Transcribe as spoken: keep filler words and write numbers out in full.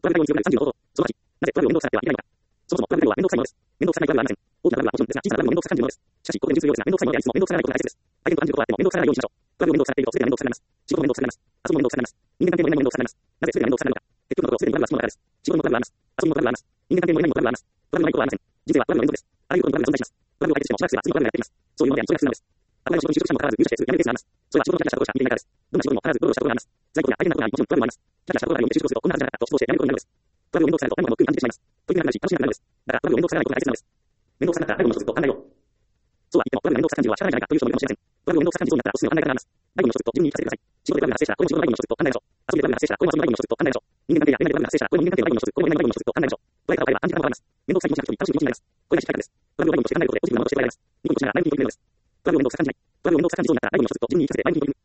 トラブル対応に必要なさんじゅうの方法。そのはち、なぜトラブルを面倒くさがってはいけないのか。そもそもトラブルは面倒くさいものです。面倒くさくないトラブルはありません。大きなトラブルはもちろんですが、小さなトラブルも面倒くさく感じるものです。しかし、ここで重要ですが、面倒くさいものでありつつも面倒くさがらないことが大切です。相手の感じることはあっても面倒くさがらないようにしましょう。トラブルを面倒くさがっていると全てが面倒くさがります。仕事も面倒くさがります。遊びも面倒くさがります。人間関係も何も面倒くさがります。なぜ全てが面倒くさがるのか。結局のところ全てにトラブルはその中です。仕事もトラブルはあります。遊びもトラブルはあります。人間関係も何もトラブルはあります。トラブルのないことはありません。人生はトラブルの連続です。あらゆることにトラブルが存在します。トラブルを解決してもしばらくすれば次のトラブルがやってきます。そういうものであり、それが普通なのです。憧れの仕事に就職者もかかわらず入社してすぐ辞めるケースがあります。それは仕事のキャリアしたことしか見ていないからです。どんな仕事にも必ずゴロゴロしたことがあります。在庫や相手のことがあり、もちろんトラブルもあります。キャリアしたことがありを見て就職するとこんなはずじゃなかったと失望して辞めることになるのです。トラブルを面倒くさがると何もかも苦に感じてしまいます。時になくなるし、楽しめなくなるのです。だからトラブルを面倒くさがらないことが大切なのです。面倒くさかったら最後の一つと考えよう。そうは言ってもトラブルが面倒くさ感じるは仕方ないじゃないかという人もいるかもしれません。トラブルを面倒くさ感じそうになったらおすすめは考え方があります。第五の一つと自分に言い聞かせてください。仕事でトラブルが発生したらこれも仕事の第五の一つと考えましょう。遊びでトラブルが発生したらこれも遊びの第五の一つと考えましょう。人間関係や恋愛でトラブルが発生したらこれも人間関係の第五の一つ、これも恋愛の第五の一つと考えましょう。捉え方を変えれば感じ方も変わります。面倒くさい気持ちな人に楽しい気持ちになります。これが失敗です。トラブルを第五の一つとして考えることでポジティブなものとして捉えられます。ニコニコしながら前向きに取り組めるのです。トラブルを面倒くさく感じ、トラブルを面倒くさく感じそうになったら第五の一つと自分に言い聞かせて前向きに取り組む。